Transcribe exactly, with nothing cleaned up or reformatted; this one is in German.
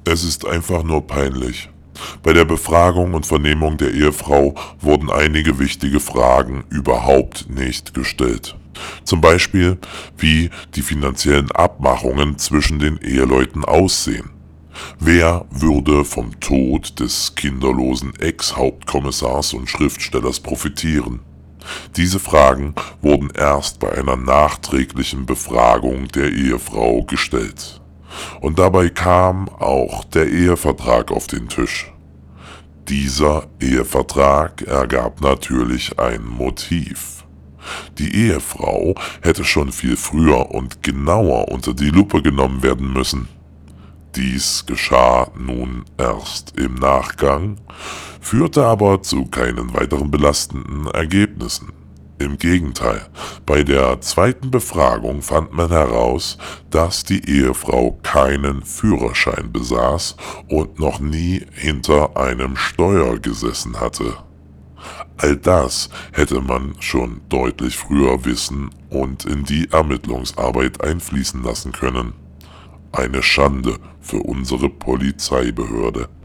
Es ist einfach nur peinlich. Bei der Befragung und Vernehmung der Ehefrau wurden einige wichtige Fragen überhaupt nicht gestellt. Zum Beispiel, wie die finanziellen Abmachungen zwischen den Eheleuten aussehen. Wer würde vom Tod des kinderlosen Ex-Hauptkommissars und Schriftstellers profitieren? Diese Fragen wurden erst bei einer nachträglichen Befragung der Ehefrau gestellt. Und dabei kam auch der Ehevertrag auf den Tisch. Dieser Ehevertrag ergab natürlich ein Motiv. Die Ehefrau hätte schon viel früher und genauer unter die Lupe genommen werden müssen. Dies geschah nun erst im Nachgang, führte aber zu keinen weiteren belastenden Ergebnissen. Im Gegenteil, bei der zweiten Befragung fand man heraus, dass die Ehefrau keinen Führerschein besaß und noch nie hinter einem Steuer gesessen hatte. All das hätte man schon deutlich früher wissen und in die Ermittlungsarbeit einfließen lassen können. Eine Schande für unsere Polizeibehörde.